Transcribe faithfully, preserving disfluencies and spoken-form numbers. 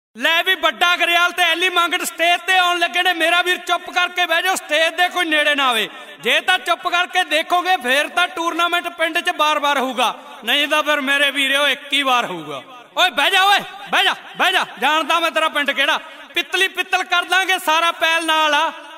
ਲੈ ਵੀ ਵੱਡਾ ਗਰੇਵਾਲ ਤੇ ਐਲੀ ਮੰਗਟ ਸਟੇਜ ਤੇ ਆਉਣ ਲੱਗੇ ਨੇ। ਮੇਰਾ ਵੀਰ ਚੁੱਪ ਕਰਕੇ ਬਹਿ ਜਾਓ, ਸਟੇਜ ਦੇ ਕੋਈ ਨੇੜੇ ਨਾ ਆਵੇ। ਜੇ ਤਾਂ ਚੁੱਪ ਕਰਕੇ ਦੇਖੋਗੇ ਫੇਰ ਤਾਂ ਟੂਰਨਾਮੈਂਟ ਪਿੰਡ 'ਚ ਬਾਰ-ਬਾਰ ਹੋਊਗਾ, ਨਹੀਂ ਤਾਂ ਫਿਰ ਮੇਰੇ ਵੀਰਿਓ ਇੱਕ ਹੀ ਵਾਰ ਹੋਊਗਾ। ਓਏ ਬਹਿ ਜਾ, ਓਏ ਬਹਿ ਜਾ, ਬਹਿ ਜਾ, ਜਾਣਦਾ ਮੈਂ ਤੇਰਾ ਪਿੰਡ ਕਿਹੜਾ। ਪਿੱਤਲੀ ਪਿੱਤਲ ਕਰ ਦਾਂਗੇ ਸਾਰਾ ਪੈਲ ਨਾਲ ਆ।